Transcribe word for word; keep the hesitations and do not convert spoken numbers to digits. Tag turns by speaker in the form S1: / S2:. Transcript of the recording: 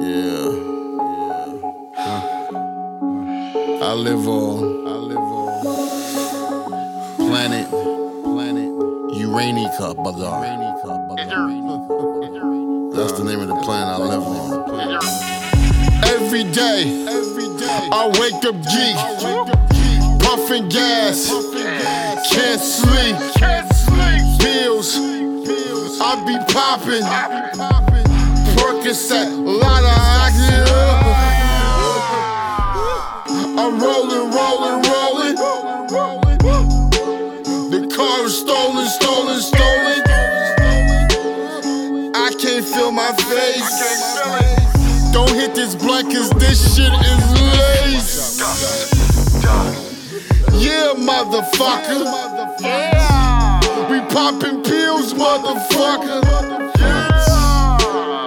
S1: Yeah. Huh. I live on, I live on planet, planet Uranica, brother. That's the name of the planet I live on. Every day, every day, I wake up geek, puffing gas, can't sleep, pills, I be popping, Percocet, a lot of oxygen. I'm rolling, rolling, rolling. The car is stolen, stolen, stolen. I can't feel my face. Don't hit this blunt cause this shit is lace. Yeah, motherfucker. We popping pills, motherfucker.